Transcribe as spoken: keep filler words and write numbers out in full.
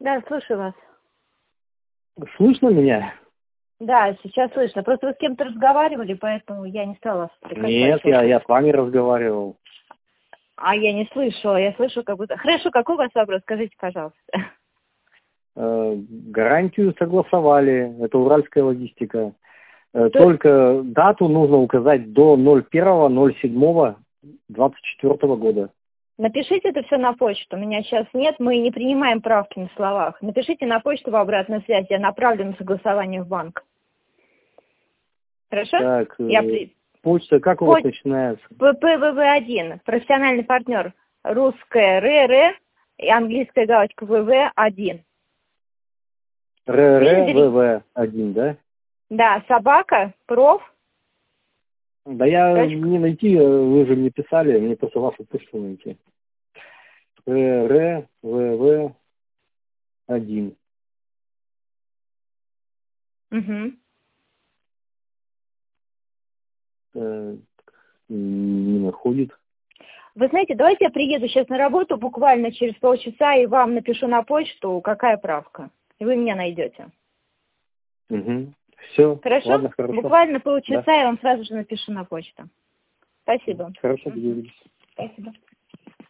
Да, слушаю вас. Слышно меня? Да, сейчас слышно. Просто вы с кем-то разговаривали, поэтому я не стала вас прекращать. Нет, я, я с вами разговаривал. А я не слышала, я слышу как будто... Хорошо, какой у вас вопрос? Скажите, пожалуйста. Э, гарантию согласовали, это уральская логистика. Э, То- Только дату нужно указать до ноль первого ноль седьмого двадцать четвёртого года. Напишите это все на почту. Меня сейчас нет, мы не принимаем правки на словах. Напишите на почту в обратную связь, я направлю на согласование в банк. Хорошо? Так, э, Я при... почта как у По- вас начинается? П П В В один, профессиональный партнер. Русская Р Р и английская галочка В В один. Р Р Видели? В В один, да? Да, собака, проф. Да я Точка. не найти, э, вы же мне писали, мне просто вашу почту найти. Р Р В В один. Угу. Э, Не находит. Вы знаете, давайте я приеду сейчас на работу буквально через полчаса и вам напишу на почту, какая правка. И вы меня найдете. Угу. Все, Хорошо? ладно, хорошо. Буквально Да. полчаса я вам сразу же напишу на почту. Спасибо. Хорошо, Мгм. договорились. Спасибо.